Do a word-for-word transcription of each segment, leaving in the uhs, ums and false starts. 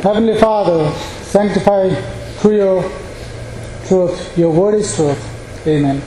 Heavenly Father, sanctify through your truth. Your word is truth. Amen.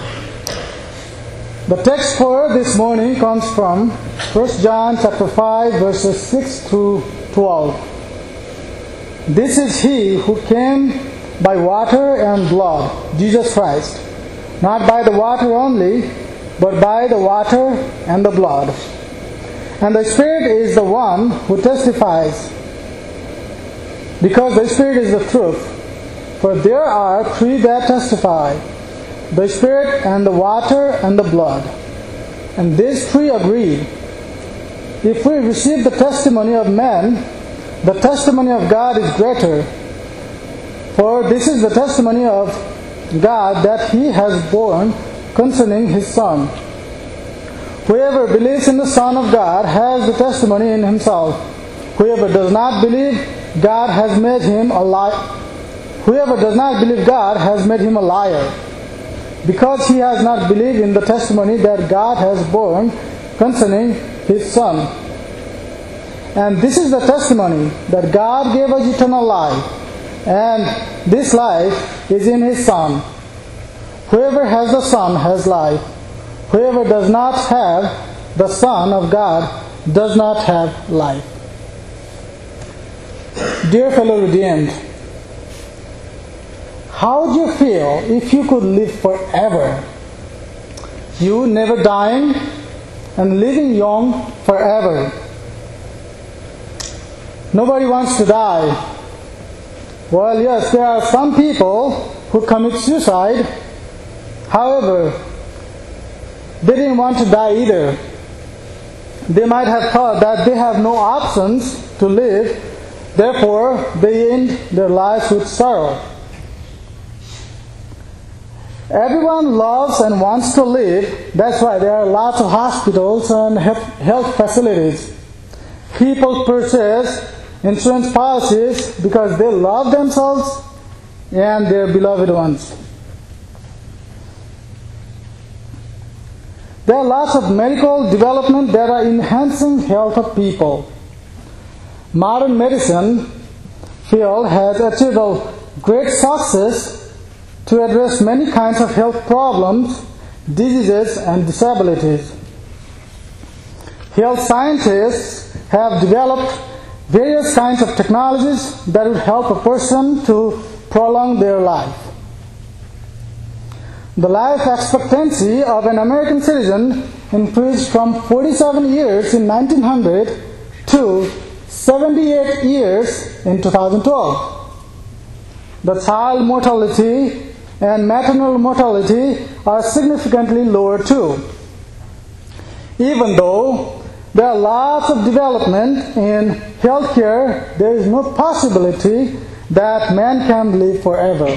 The text for this morning comes from First John chapter five, verses six through twelve. This is he who came by water and blood, Jesus Christ, not by the water only, but by the water and the blood. And the Spirit is the one who testifies, because the Spirit is the truth. For there are three that testify, the Spirit and the water and the blood. And these three agreed. If we receive the testimony of men, the testimony of God is greater. For this is the testimony of God that He has borne concerning His Son. Whoever believes in the Son of God has the testimony in himself. Whoever does not believe God has made him a liar. Whoever does not believe God has made him a liar, because he has not believed in the testimony that God has borne concerning His Son. And this is the testimony, that God gave us eternal life, and this life is in His Son. Whoever has the Son has life. Whoever does not have the Son of God does not have life. Dear fellow redeemed, how would you feel if you could live forever? You never dying and living young forever. Nobody wants to die. Well, yes, there are some people who commit suicide. However, they didn't want to die either. They might have thought that they have no options to live, therefore they end their lives with sorrow. Everyone loves and wants to live. That's why there are lots of hospitals and health facilities. People purchase insurance policies because they love themselves and their beloved ones. There are lots of medical development that are enhancing health of people. Modern medicine field has achieved a great success to address many kinds of health problems, diseases, and disabilities. Health scientists have developed various kinds of technologies that would help a person to prolong their life. The life expectancy of an American citizen increased from forty-seven years in nineteen hundred to seventy-eight years in two thousand twelve. The child mortality and maternal mortality are significantly lower too. Even though there are lots of development in healthcare, there is no possibility that man can live forever.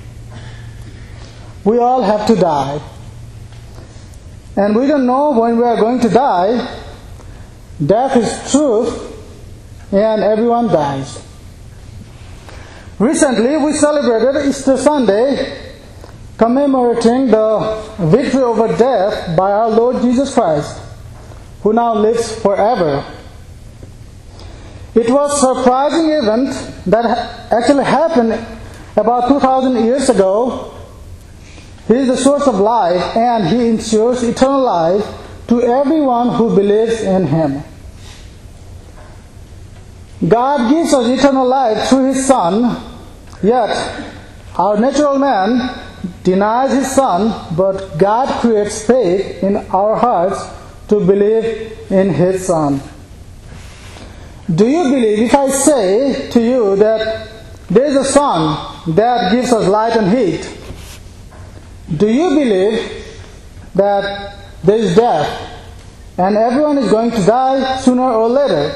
We all have to die. And we don't know when we are going to die. Death is truth, and everyone dies. Recently, we celebrated Easter Sunday, commemorating the victory over death by our Lord Jesus Christ, who now lives forever. It was a surprising event that actually happened about two thousand years ago. He is the source of life, and He ensures eternal life to everyone who believes in Him. God gives us eternal life through His Son, yet our natural man denies His Son, but God creates faith in our hearts to believe in His Son. Do you believe if I say to you that there is a sun that gives us light and heat? Do you believe that there is death and everyone is going to die sooner or later?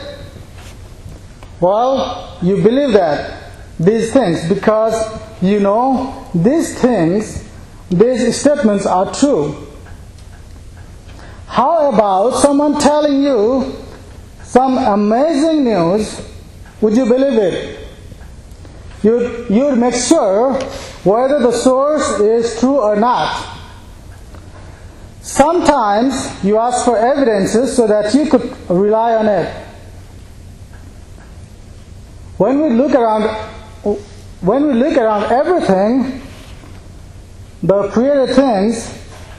Well, you believe that, these things, because you know these things, these statements are true. How about someone telling you some amazing news? Would you believe it? You'd, you'd make sure whether the source is true or not. Sometimes you ask for evidences so that you could rely on it. when we look around, when we look around everything, the created things,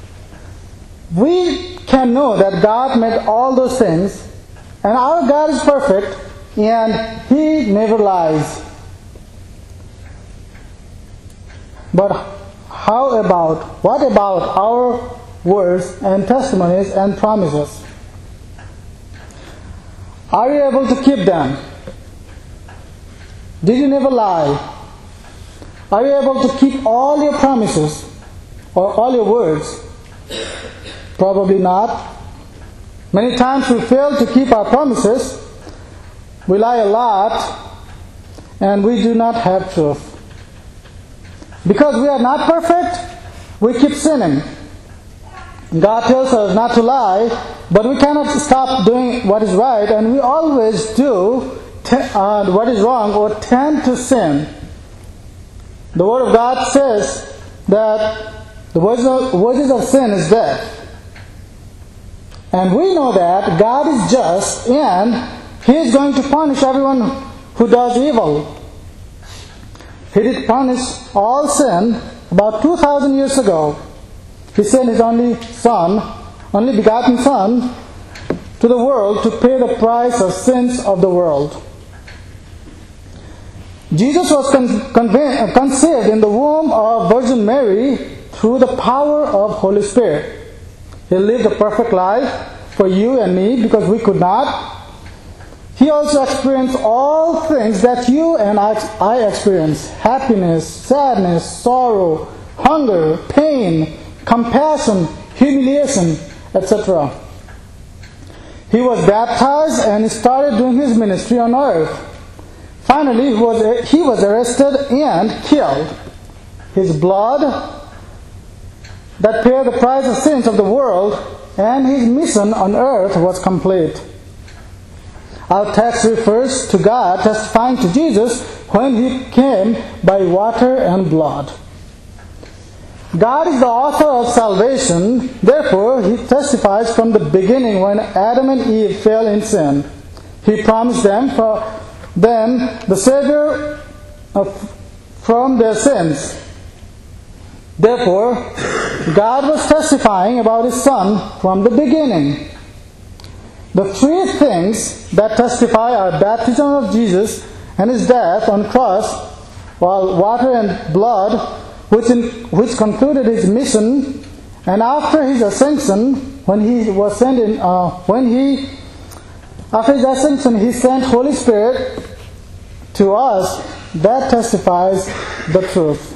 we can know that God made all those things, and our God is perfect, and He never lies. But how about, what about our words and testimonies and promises? Are you able to keep them? Did you never lie? Are you able to keep all your promises or all your words? Probably not. Many times we fail to keep our promises. We lie a lot, and we do not have truth. Because we are not perfect, we keep sinning. God tells us not to lie, but we cannot stop doing what is right, and we always do te- uh, what is wrong or tend to sin. The Word of God says that the wages of, wages of sin is death. And we know that God is just, and He is going to punish everyone who does evil. He did punish all sin about two thousand years ago. He sent His only Son, only begotten Son, to the world to pay the price of sins of the world. Jesus was con- con- conceived in the womb of Virgin Mary through the power of Holy Spirit. He lived a perfect life for you and me because we could not. He also experienced all things that you and I, I experience: happiness, sadness, sorrow, hunger, pain, compassion, humiliation, et cetera. He was baptized and he started doing His ministry on earth. Finally, he was, he was arrested and killed. His blood that paid the price of sins of the world, and His mission on earth was complete. Our text refers to God testifying to Jesus when He came by water and blood. God is the author of salvation. Therefore, He testifies from the beginning when Adam and Eve fell in sin. He promised them for them the Savior of, from their sins. Therefore, God was testifying about His Son from the beginning. The three things that testify are baptism of Jesus and His death on cross, while water and blood, which, in, which concluded His mission, and after His ascension, when He was sent in, uh, when He, after His ascension, He sent Holy Spirit to us. That testifies the truth.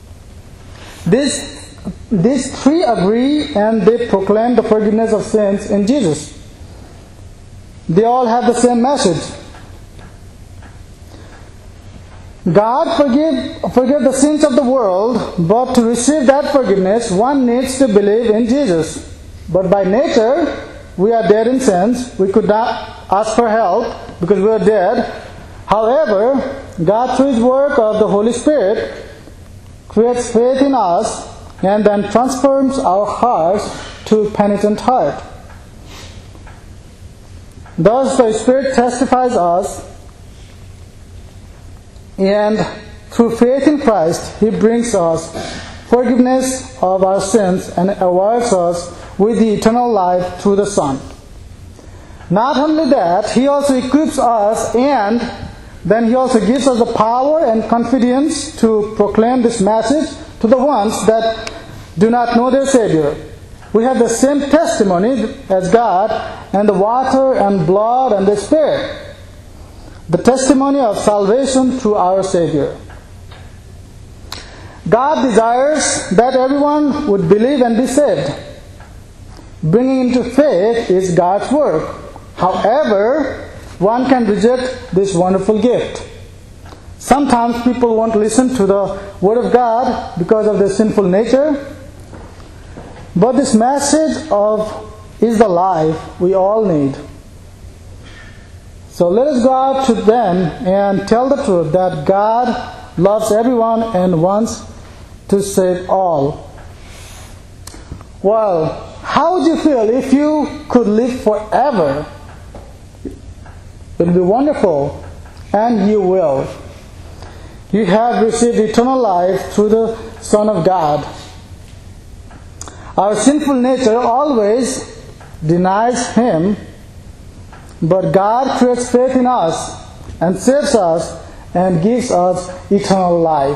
This, these three agree and they proclaim the forgiveness of sins in Jesus. They all have the same message. God forgive, forgive the sins of the world, but to receive that forgiveness, one needs to believe in Jesus. But by nature, we are dead in sins. We could not ask for help because we are dead. However, God, through His work of the Holy Spirit, creates faith in us and then transforms our hearts to penitent heart. Thus the Spirit testifies us, and through faith in Christ, He brings us forgiveness of our sins and awards us with the eternal life through the Son. Not only that, He also equips us, and then He also gives us the power and confidence to proclaim this message to the ones that do not know their Savior. We have the same testimony as God, and the water and blood and the Spirit. The testimony of salvation through our Savior. God desires that everyone would believe and be saved. Bringing into faith is God's work. However, one can reject this wonderful gift. Sometimes people won't listen to the Word of God because of their sinful nature. But this message of is the life we all need. So let us go out to them and tell the truth that God loves everyone and wants to save all. Well, how would you feel if you could live forever? It would be wonderful. and you will. You have received eternal life through the Son of God. Our sinful nature always denies Him, but God creates faith in us and saves us and gives us eternal life.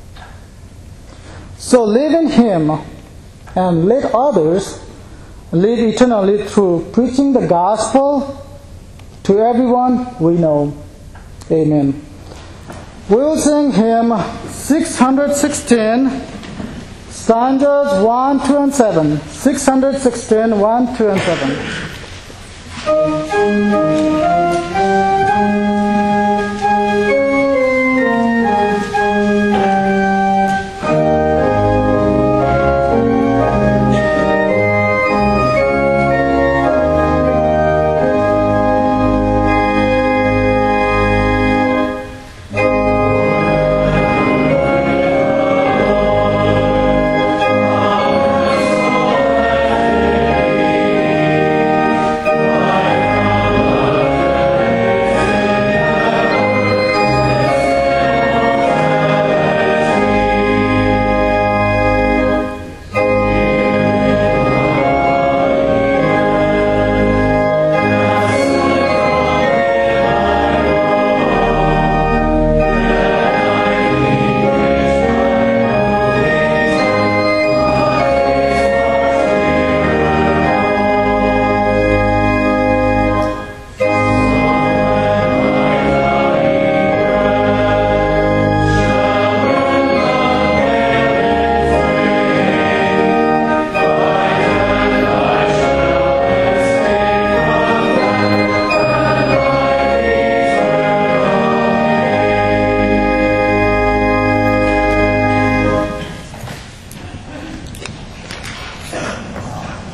So live in Him and let others live eternally through preaching the gospel to everyone we know. Amen. We will sing hymn six sixteen, stanzas one, two, and seven. six sixteen, one, two, and seven.